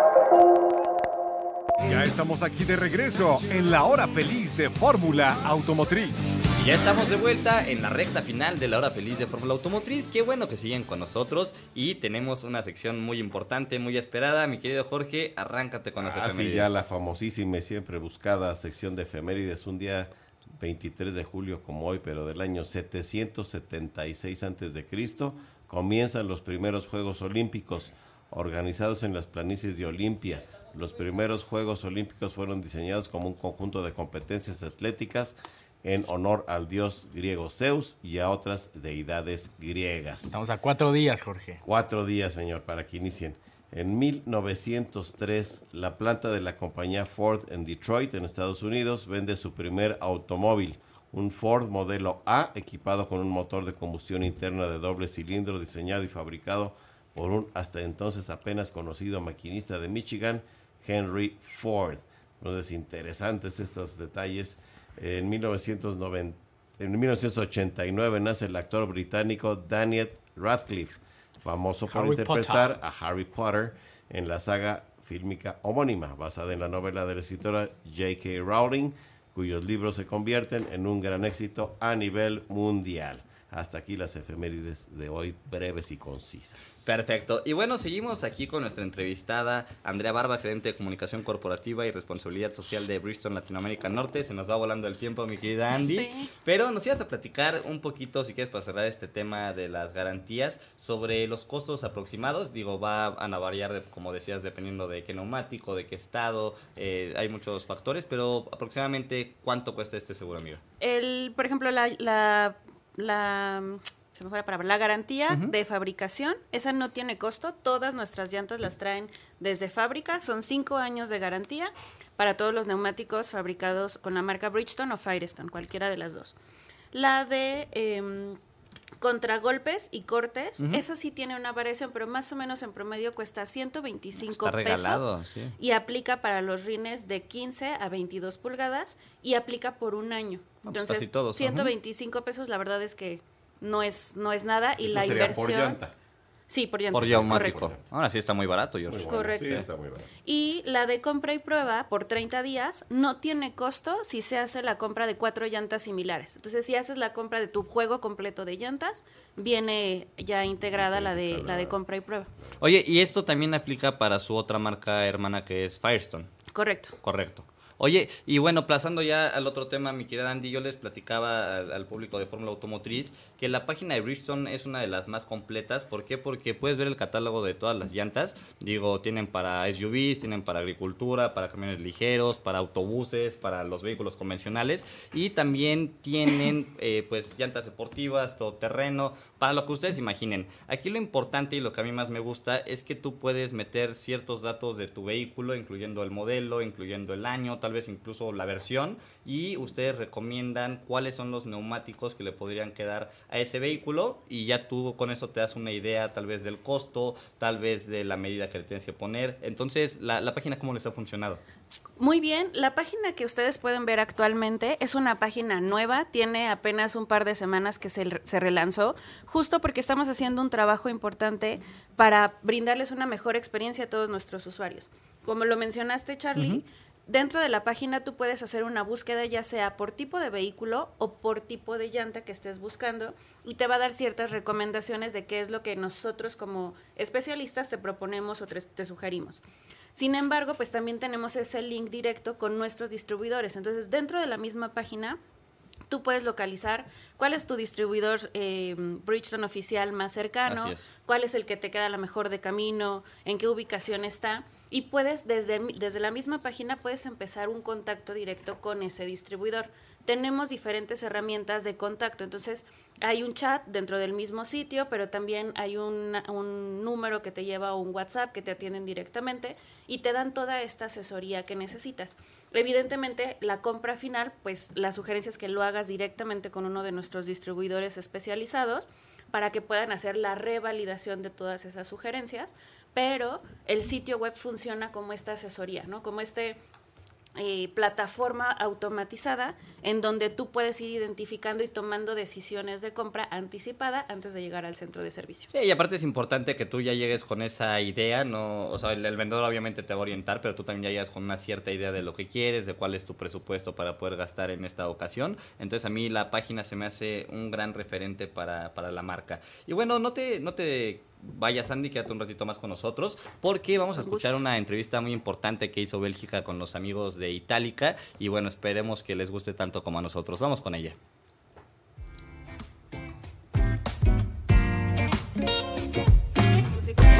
Ya estamos aquí de regreso en la hora feliz de Fórmula Automotriz. Y ya estamos de vuelta en la recta final de la hora feliz de Fórmula Automotriz. Qué bueno que siguen con nosotros y tenemos una sección muy importante, muy esperada. Mi querido Jorge, arráncate con las efemérides. Sí, ya la famosísima y siempre buscada sección de efemérides. Un día 23 de julio como hoy, pero del año 776 a.C., comienzan los primeros Juegos Olímpicos organizados en las planicies de Olimpia. Los primeros Juegos Olímpicos fueron diseñados como un conjunto de competencias atléticas en honor al dios griego Zeus y a otras deidades griegas. Estamos a 4 días, Jorge. 4 días, señor, para que inicien. En 1903, la planta de la compañía Ford en Detroit, en Estados Unidos, vende su primer automóvil, un Ford modelo A, equipado con un motor de combustión interna de doble cilindro, diseñado y fabricado por un hasta entonces apenas conocido maquinista de Michigan, Henry Ford. Entonces, interesantes estos detalles. En 1989 nace el actor británico Daniel Radcliffe, famoso por interpretar a Harry Potter en la saga fílmica homónima, basada en la novela de la escritora J.K. Rowling, cuyos libros se convierten en un gran éxito a nivel mundial. Hasta aquí las efemérides de hoy, breves y concisas. Perfecto. Y bueno, seguimos aquí con nuestra entrevistada Andrea Barba, gerente de comunicación corporativa y responsabilidad social de Bridgestone Latinoamérica Norte. Se nos va volando el tiempo, mi querida Andy. Sí. Pero nos ibas a platicar un poquito, si quieres, para cerrar este tema de las garantías, sobre los costos aproximados. Digo, van a variar, como decías, dependiendo de qué neumático, de qué estado. Hay muchos factores, pero aproximadamente, ¿cuánto cuesta este seguro, amiga? Por ejemplo, la garantía de fabricación, esa no tiene costo. Todas nuestras llantas las traen desde fábrica. Son 5 años de garantía para todos los neumáticos fabricados con la marca Bridgestone o Firestone, cualquiera de las dos. La de contragolpes y cortes, esa sí tiene una variación, pero más o menos en promedio cuesta 125 pesos. Sí. Y aplica para los rines de 15 a 22 pulgadas y aplica por un año. Entonces, casi todos, 125 pesos, la verdad es que no es nada. Y eso la sería inversión. Por llanta. Sí, por llanta. Por neumático. Ahora sí está muy barato, George. Bueno, correcto. Sí, está muy barato. Y la de compra y prueba por 30 días no tiene costo si se hace la compra de 4 llantas similares. Entonces, si haces la compra de tu juego completo de llantas, viene ya integrada la de compra y prueba. Oye, y esto también aplica para su otra marca hermana que es Firestone. Correcto. Oye, y bueno, pasando ya al otro tema, mi querida Andy, yo les platicaba al público de Fórmula Automotriz que la página de Bridgestone es una de las más completas. ¿Por qué? Porque puedes ver el catálogo de todas las llantas. Digo, tienen para SUVs, tienen para agricultura, para camiones ligeros, para autobuses, para los vehículos convencionales. Y también tienen pues llantas deportivas, todoterreno, para lo que ustedes imaginen. Aquí lo importante y lo que a mí más me gusta es que tú puedes meter ciertos datos de tu vehículo, incluyendo el modelo, incluyendo el año, tal vez incluso la versión, y ustedes recomiendan cuáles son los neumáticos que le podrían quedar a ese vehículo, y ya tú con eso te das una idea tal vez del costo, tal vez de la medida que le tienes que poner. Entonces, la página, ¿cómo les ha funcionado? Muy bien, la página que ustedes pueden ver actualmente es una página nueva, tiene apenas un par de semanas que se relanzó, justo porque estamos haciendo un trabajo importante para brindarles una mejor experiencia a todos nuestros usuarios. Como lo mencionaste, Charlie, dentro de la página tú puedes hacer una búsqueda ya sea por tipo de vehículo o por tipo de llanta que estés buscando, y te va a dar ciertas recomendaciones de qué es lo que nosotros como especialistas te proponemos o te sugerimos. Sin embargo, pues también tenemos ese link directo con nuestros distribuidores. Entonces, dentro de la misma página, tú puedes localizar cuál es tu distribuidor Bridgestone oficial más cercano, cuál es el que te queda a lo mejor de camino, en qué ubicación está. Y puedes, desde la misma página, puedes empezar un contacto directo con ese distribuidor. Tenemos diferentes herramientas de contacto, entonces hay un chat dentro del mismo sitio, pero también hay un número que te lleva a un WhatsApp que te atienden directamente y te dan toda esta asesoría que necesitas. Evidentemente, la compra final, pues la sugerencia es que lo hagas directamente con uno de nuestros distribuidores especializados para que puedan hacer la revalidación de todas esas sugerencias, pero el sitio web funciona como esta asesoría, ¿no? Como plataforma automatizada en donde tú puedes ir identificando y tomando decisiones de compra anticipada antes de llegar al centro de servicio. Sí, y aparte es importante que tú ya llegues con esa idea, ¿no? O sea, el vendedor obviamente te va a orientar, pero tú también ya llegas con una cierta idea de lo que quieres, de cuál es tu presupuesto para poder gastar en esta ocasión. Entonces a mí la página se me hace un gran referente para la marca. Y bueno, no te vayas, Andy, quédate un ratito más con nosotros, porque vamos a escuchar una entrevista muy importante que hizo Bélgica con los amigos de Itálica, y bueno, esperemos que les guste tanto como a nosotros. Vamos con ella.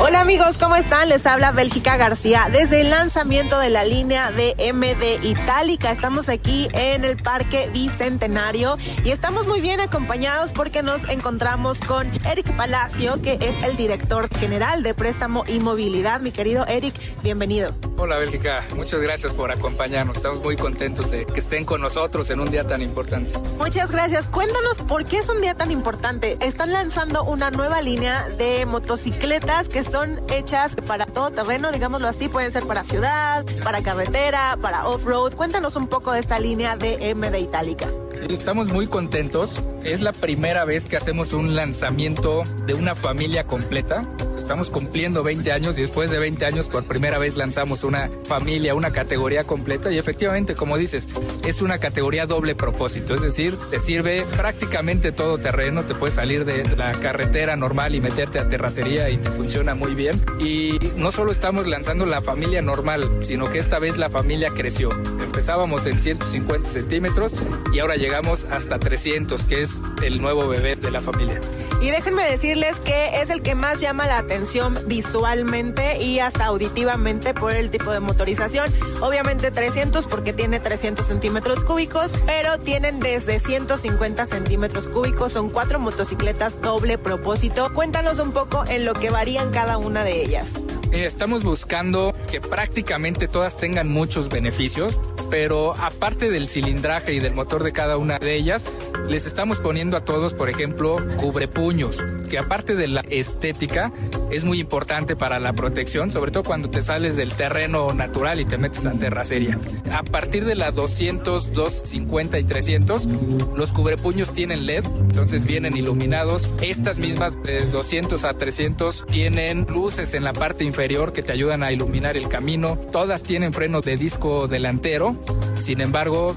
Hola amigos, ¿cómo están? Les habla Bélgica García desde el lanzamiento de la línea DM de Itálica. Estamos aquí en el Parque Bicentenario y estamos muy bien acompañados porque nos encontramos con Eric Palacio, que es el director general de Préstamo y Movilidad. Mi querido Eric, bienvenido. Hola Bélgica, muchas gracias por acompañarnos. Estamos muy contentos de que estén con nosotros en un día tan importante. Muchas gracias. Cuéntanos por qué es un día tan importante. Están lanzando una nueva línea de motocicletas que son hechas para todo terreno, digámoslo así. Pueden ser para ciudad, para carretera, para off-road. Cuéntanos un poco de esta línea DM de Itálica. Estamos muy contentos. Es la primera vez que hacemos un lanzamiento de una familia completa. Estamos cumpliendo 20 años y después de 20 años por primera vez lanzamos una familia, una categoría completa y efectivamente, como dices, es una categoría doble propósito, es decir, te sirve prácticamente todo terreno, te puedes salir de la carretera normal y meterte a terracería y te funciona muy bien. Y no solo estamos lanzando la familia normal, sino que esta vez la familia creció. Empezábamos en 150 centímetros y ahora llegamos hasta 300, que es el nuevo bebé de la familia. Y déjenme decirles que es el que más llama la atención visualmente y hasta auditivamente por el tipo de motorización. Obviamente 300 porque tiene 300 centímetros cúbicos, pero tienen desde 150 centímetros cúbicos. Son 4 motocicletas doble propósito. Cuéntanos un poco en lo que varían cada una de ellas. Estamos buscando que prácticamente todas tengan muchos beneficios, pero aparte del cilindraje y del motor de cada una de ellas, les estamos poniendo a todos, por ejemplo, cubrepuños, que aparte de la estética, es muy importante para la protección, sobre todo cuando te sales del terreno natural y te metes a terracería. A partir de la 200, 250 y 300, los cubrepuños tienen LED, entonces vienen iluminados. Estas mismas de 200 a 300 tienen luces en la parte inferior que te ayudan a iluminar el camino. Todas tienen freno de disco delantero, sin embargo,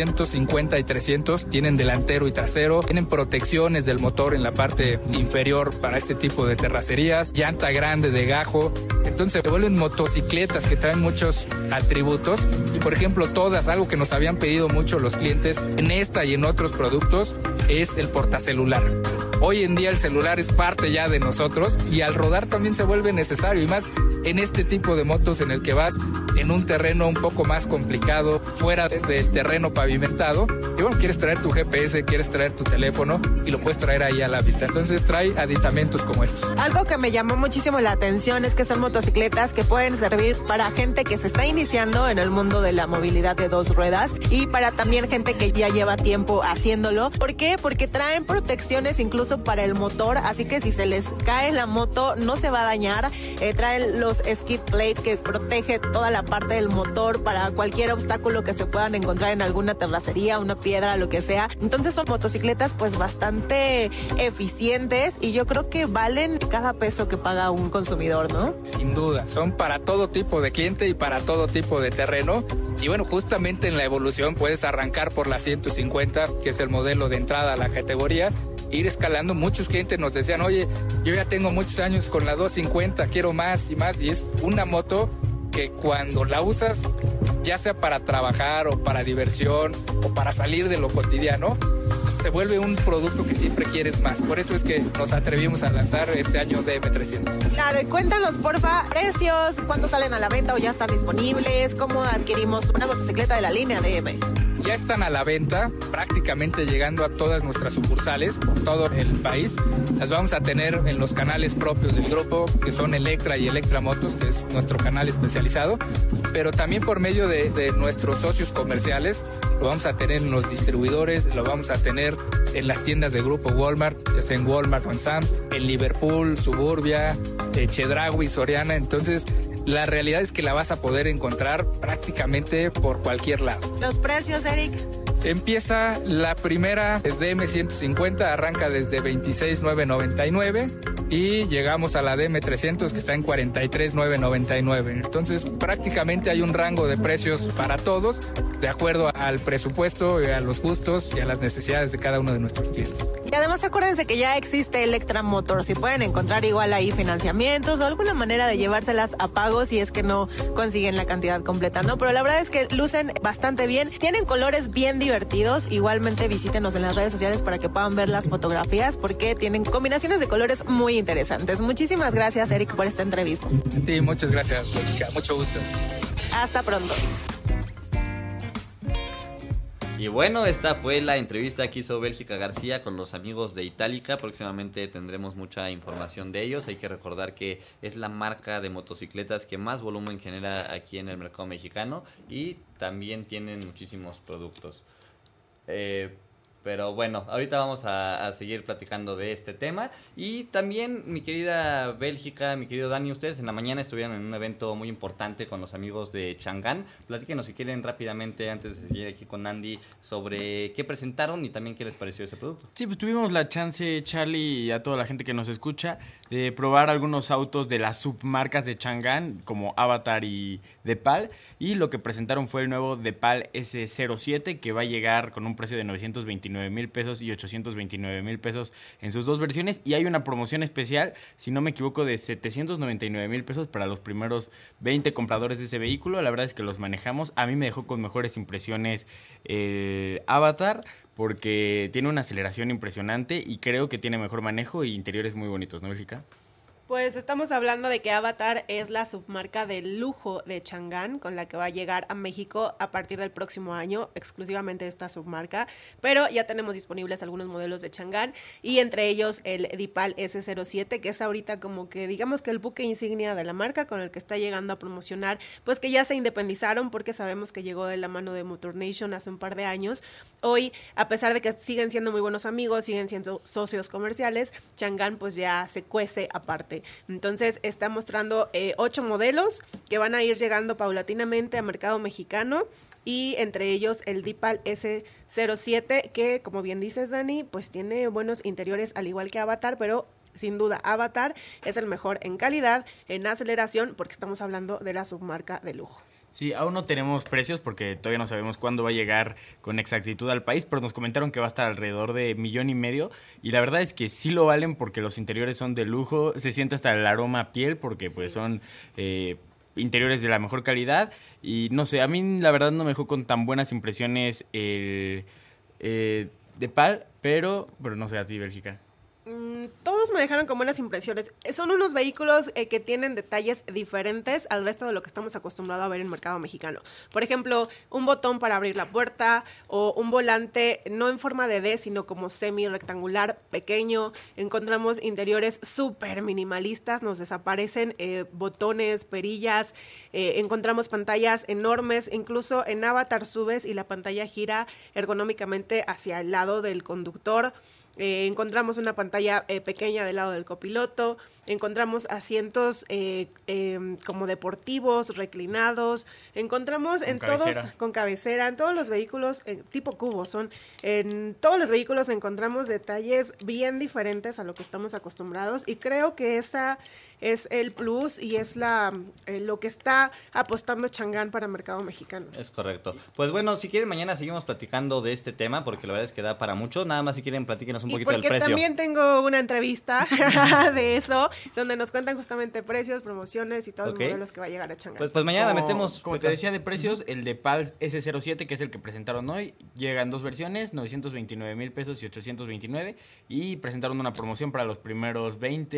250 y 300 tienen delantero y trasero. Tienen protecciones del motor en la parte inferior para este tipo de terracerías, llanta grande de gajo. Entonces se vuelven motocicletas que traen muchos atributos y, por ejemplo, todas, algo que nos habían pedido mucho los clientes en esta y en otros productos, es el portacelular. Hoy en día el celular es parte ya de nosotros y al rodar también se vuelve necesario, y más en este tipo de motos en el que vas en un terreno un poco más complicado, fuera del terreno pavimentado, y bueno, quieres traer tu GPS, quieres traer tu teléfono y lo puedes traer ahí a la vista. Entonces trae aditamentos como estos. Algo que me llamó muchísimo la atención es que son motocicletas que pueden servir para gente que se está iniciando en el mundo de la movilidad de 2 ruedas y para también gente que ya lleva tiempo haciéndolo. ¿Por qué? Porque traen protecciones incluso para el motor, así que si se les cae la moto no se va a dañar. Traen los skid plate que protege toda la parte del motor para cualquier obstáculo que se puedan encontrar en alguna terracería, una piedra, lo que sea. Entonces son motocicletas pues bastante eficientes y yo creo que valen cada peso que paga un consumidor, ¿no? Sin duda, son para todo tipo de cliente y para todo tipo de terreno. Y bueno, justamente en la evolución puedes arrancar por la 150, que es el modelo de entrada a la categoría, ir escalando. Muchos clientes nos decían, oye, yo ya tengo muchos años con la 250, quiero más y más, y es una moto que cuando la usas, ya sea para trabajar o para diversión o para salir de lo cotidiano, se vuelve un producto que siempre quieres más. Por eso es que nos atrevimos a lanzar este año DM300. Claro, y cuéntanos, porfa, precios, cuándo salen a la venta o ya están disponibles, cómo adquirimos una motocicleta de la línea DM. Ya están a la venta, prácticamente llegando a todas nuestras sucursales por todo el país. Las vamos a tener en los canales propios del grupo, que son Electra y Electra Motos, que es nuestro canal especializado, pero también por medio de nuestros socios comerciales. Lo vamos a tener en los distribuidores, lo vamos a tener en las tiendas de grupo Walmart, ya sea en Walmart o en Sam's, en Liverpool, Suburbia, Chedraui, Soriana. Entonces, la realidad es que la vas a poder encontrar prácticamente por cualquier lado. ¿Los precios, Eric? Empieza la primera DM150, arranca desde 26,999 y llegamos a la DM300 que está en 43,999. Entonces prácticamente hay un rango de precios para todos de acuerdo al presupuesto, a los gustos y a las necesidades de cada uno de nuestros clientes. Y además acuérdense que ya existe Electra Motors y pueden encontrar igual ahí financiamientos o alguna manera de llevárselas a pago si es que no consiguen la cantidad completa, ¿no? Pero la verdad es que lucen bastante bien, tienen colores bien divertidos. Igualmente visítenos en las redes sociales para que puedan ver las fotografías porque tienen combinaciones de colores muy muy interesantes. Muchísimas gracias, Eric, por esta entrevista. Sí, muchas gracias, Erika. Mucho gusto. Hasta pronto. Y bueno, esta fue la entrevista que hizo Bélgica García con los amigos de Itálica. Próximamente tendremos mucha información de ellos. Hay que recordar que es la marca de motocicletas que más volumen genera aquí en el mercado mexicano y también tienen muchísimos productos. Pero bueno, ahorita vamos a seguir platicando de este tema. Y también, mi querida Bélgica, mi querido Dani, ustedes en la mañana estuvieron en un evento muy importante con los amigos de Chang'an. Platíquenos si quieren rápidamente, antes de seguir aquí con Andy, sobre qué presentaron y también qué les pareció ese producto. Sí, pues tuvimos la chance, Charlie, y a toda la gente que nos escucha, de probar algunos autos de las submarcas de Chang'an, como Avatar y Depal. Y lo que presentaron fue el nuevo Depal S07, que va a llegar con un precio de 929,000 pesos y 829,000 pesos en sus dos versiones. Y hay una promoción especial, si no me equivoco, de 799,000 pesos para los primeros 20 compradores de ese vehículo. La verdad es que los manejamos. A mí me dejó con mejores impresiones el Avatar, porque tiene una aceleración impresionante y creo que tiene mejor manejo y interiores muy bonitos, ¿no, Bélgica? Pues estamos hablando de que Avatar es la submarca de lujo de Chang'an, con la que va a llegar a México a partir del próximo año, exclusivamente esta submarca, pero ya tenemos disponibles algunos modelos de Chang'an, y entre ellos el Dipal S07, que es ahorita como que digamos que el buque insignia de la marca, con el que está llegando a promocionar, pues que ya se independizaron, porque sabemos que llegó de la mano de Motor Nation hace un par de años. Hoy, a pesar de que siguen siendo muy buenos amigos, siguen siendo socios comerciales, Chang'an pues ya se cuece aparte. Entonces está mostrando 8 modelos que van a ir llegando paulatinamente a mercado mexicano, y entre ellos el Dipal S07, que como bien dices, Dani, pues tiene buenos interiores al igual que Avatar, pero sin duda Avatar es el mejor en calidad, en aceleración, porque estamos hablando de la submarca de lujo. Sí, aún no tenemos precios porque todavía no sabemos cuándo va a llegar con exactitud al país, pero nos comentaron que va a estar alrededor de 1,5 millones, y la verdad es que sí lo valen porque los interiores son de lujo, se siente hasta el aroma a piel porque pues son interiores de la mejor calidad, y no sé, a mí la verdad no me dejó con tan buenas impresiones el Depal, pero no sé a ti, Bélgica. Todos me dejaron con buenas impresiones. Son unos vehículos que tienen detalles diferentes al resto de lo que estamos acostumbrados a ver en el mercado mexicano. Por ejemplo, un botón para abrir la puerta, o un volante no en forma de D, sino como semi-rectangular, pequeño. Encontramos interiores súper minimalistas, nos desaparecen botones, perillas, encontramos pantallas enormes. Incluso en Avatar subes y la pantalla gira ergonómicamente hacia el lado del conductor. Encontramos una pantalla pequeña del lado del copiloto, encontramos asientos como deportivos, reclinados, encontramos en todos, con cabecera, en todos los vehículos tipo cubo, en todos los vehículos encontramos detalles bien diferentes a lo que estamos acostumbrados, y creo que esa es el plus y es lo que está apostando Chang'an para el mercado mexicano. Es correcto. Pues bueno, si quieren mañana seguimos platicando de este tema, porque la verdad es que da para mucho. Nada más si quieren platíquenos un poquito del precio. Porque también tengo una entrevista de eso, donde nos cuentan justamente precios, promociones y todos los modelos que va a llegar a Chang'an. Pues mañana metemos... Como te decía de precios, el Depal S07, que es el que presentaron hoy, llega en dos versiones, 929,000 pesos y 829, y presentaron una promoción para los primeros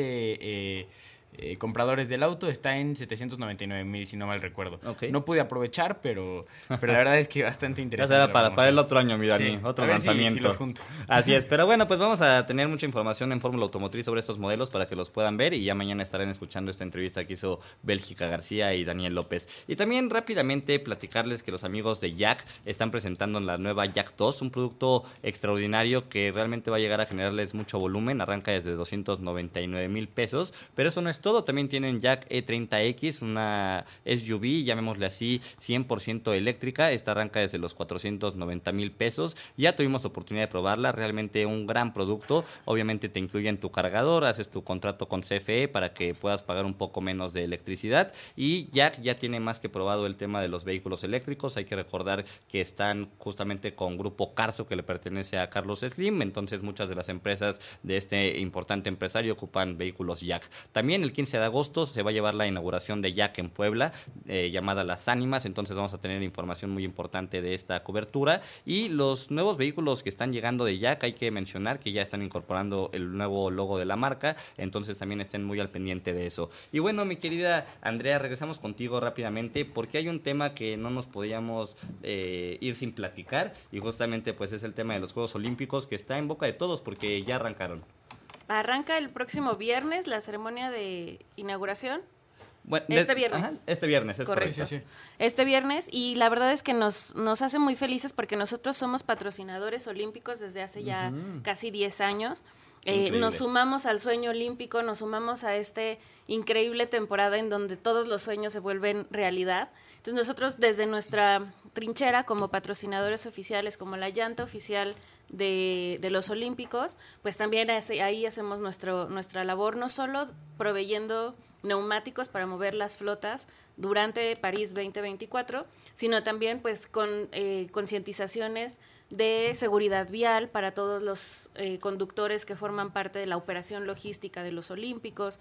20 compradores del auto, está en 799,000, si no mal recuerdo. Okay. No pude aprovechar, pero la verdad es que bastante interesante. Ya será para el otro año, mi Dani, sí, otro lanzamiento. Si los junto. Así es, pero bueno, pues vamos a tener mucha información en Fórmula Automotriz sobre estos modelos para que los puedan ver, y ya mañana estarán escuchando esta entrevista que hizo Bélgica García y Daniel López. Y también rápidamente platicarles que los amigos de Jack están presentando la nueva Jack 2, un producto extraordinario que realmente va a llegar a generarles mucho volumen, arranca desde 299,000 pesos, pero eso no es todo, también tienen Jack E30X, una SUV, llamémosle así, 100% eléctrica, esta arranca desde los 490,000 pesos, ya tuvimos oportunidad de probarla, realmente un gran producto, obviamente te incluyen tu cargador, haces tu contrato con CFE para que puedas pagar un poco menos de electricidad, y Jack ya tiene más que probado el tema de los vehículos eléctricos, hay que recordar que están justamente con Grupo Carso, que le pertenece a Carlos Slim, entonces muchas de las empresas de este importante empresario ocupan vehículos Jack. También el 15 de agosto se va a llevar la inauguración de Jack en Puebla, llamada Las Ánimas, entonces vamos a tener información muy importante de esta cobertura. Y los nuevos vehículos que están llegando de Jack, hay que mencionar que ya están incorporando el nuevo logo de la marca, entonces también estén muy al pendiente de eso. Y bueno, mi querida Andrea, regresamos contigo rápidamente porque hay un tema que no nos podíamos ir sin platicar, y justamente pues es el tema de los Juegos Olímpicos, que está en boca de todos porque ya arrancaron. Arranca el próximo viernes la ceremonia de inauguración. Bueno, este viernes. Ajá, este viernes, es correcto. Sí. Este viernes, y la verdad es que nos hace muy felices porque nosotros somos patrocinadores olímpicos desde hace ya casi 10 años. Nos sumamos al sueño olímpico, nos sumamos a esta increíble temporada en donde todos los sueños se vuelven realidad. Entonces nosotros desde nuestra trinchera como patrocinadores oficiales, como la llanta oficial de los Olímpicos, pues también ahí hacemos nuestra labor, no solo proveyendo neumáticos para mover las flotas durante París 2024, sino también pues con concientizaciones de seguridad vial para todos los conductores que forman parte de la operación logística de los Olímpicos.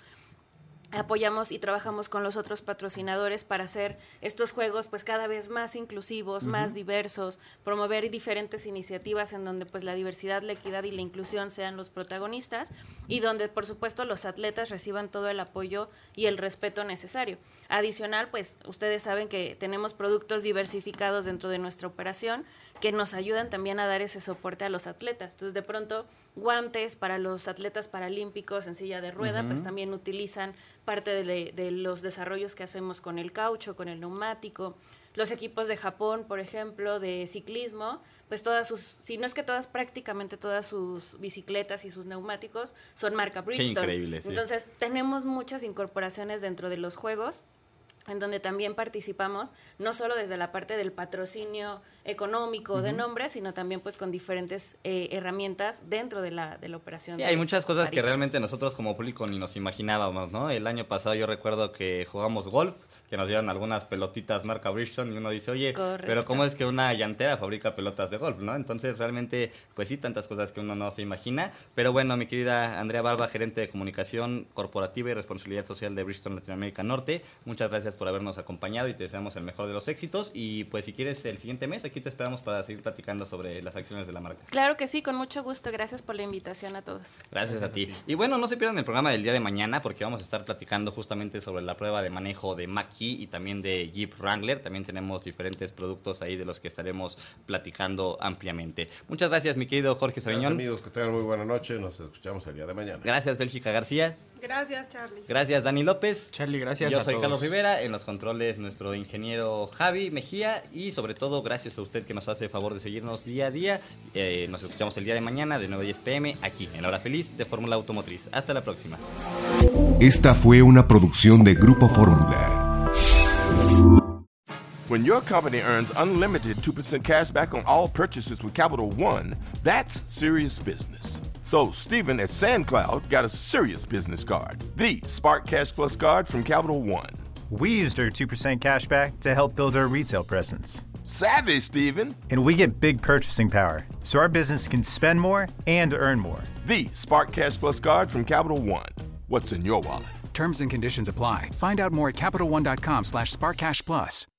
Apoyamos y trabajamos con los otros patrocinadores para hacer estos juegos pues cada vez más inclusivos, más diversos, promover diferentes iniciativas en donde pues la diversidad, la equidad y la inclusión sean los protagonistas, y donde por supuesto los atletas reciban todo el apoyo y el respeto necesario. Adicional, pues ustedes saben que tenemos productos diversificados dentro de nuestra operación que nos ayudan también a dar ese soporte a los atletas. Entonces, de pronto, guantes para los atletas paralímpicos en silla de rueda, pues también utilizan parte de los desarrollos que hacemos con el caucho, con el neumático. Los equipos de Japón, por ejemplo, de ciclismo, pues si no es que todas, prácticamente todas sus bicicletas y sus neumáticos son marca Bridgestone. Qué increíble, sí. Entonces, tenemos muchas incorporaciones dentro de los juegos, en donde también participamos, no solo desde la parte del patrocinio económico de nombres, sino también pues con diferentes herramientas dentro de la operación. Sí, hay muchas cosas que realmente nosotros como público ni nos imaginábamos, ¿no? El año pasado yo recuerdo que jugamos golf, que nos dieron algunas pelotitas marca Bridgestone, y uno dice, oye, correcto, pero ¿cómo es que una llantera fabrica pelotas de golf, no? Entonces realmente, pues sí, tantas cosas que uno no se imagina. Pero bueno, mi querida Andrea Barba, gerente de comunicación corporativa y responsabilidad social de Bridgestone Latinoamérica Norte, muchas gracias por habernos acompañado y te deseamos el mejor de los éxitos. Y pues si quieres el siguiente mes, aquí te esperamos para seguir platicando sobre las acciones de la marca. Claro que sí, con mucho gusto. Gracias por la invitación a todos. Gracias a ti. Y bueno, no se pierdan el programa del día de mañana porque vamos a estar platicando justamente sobre la prueba de manejo de Mach-E y también de Jeep Wrangler. También tenemos diferentes productos ahí de los que estaremos platicando ampliamente. Muchas gracias, mi querido Jorge Sabiñón. Amigos, que tengan muy buena noche. Nos escuchamos el día de mañana. Gracias, Bélgica García. Gracias, Charlie. Gracias, Dani López. Charlie, gracias. Yo a soy todos. Carlos Rivera, en los controles nuestro ingeniero Javi Mejía, y sobre todo gracias a usted que nos hace el favor de seguirnos día a día. Nos escuchamos el día de mañana de 9 a 10 p.m. aquí en Hora Feliz de Fórmula Automotriz. Hasta la próxima. Esta fue una producción de Grupo Fórmula. When your company earns unlimited 2% cash back on all purchases with Capital One, that's serious business. So Stephen at SandCloud got a serious business card, the Spark Cash Plus card from Capital One. We used our 2% cash back to help build our retail presence. Savvy, Stephen. And we get big purchasing power, so our business can spend more and earn more. The Spark Cash Plus card from Capital One. What's in your wallet? Terms and conditions apply. Find out more at CapitalOne.com/SparkCashPlus.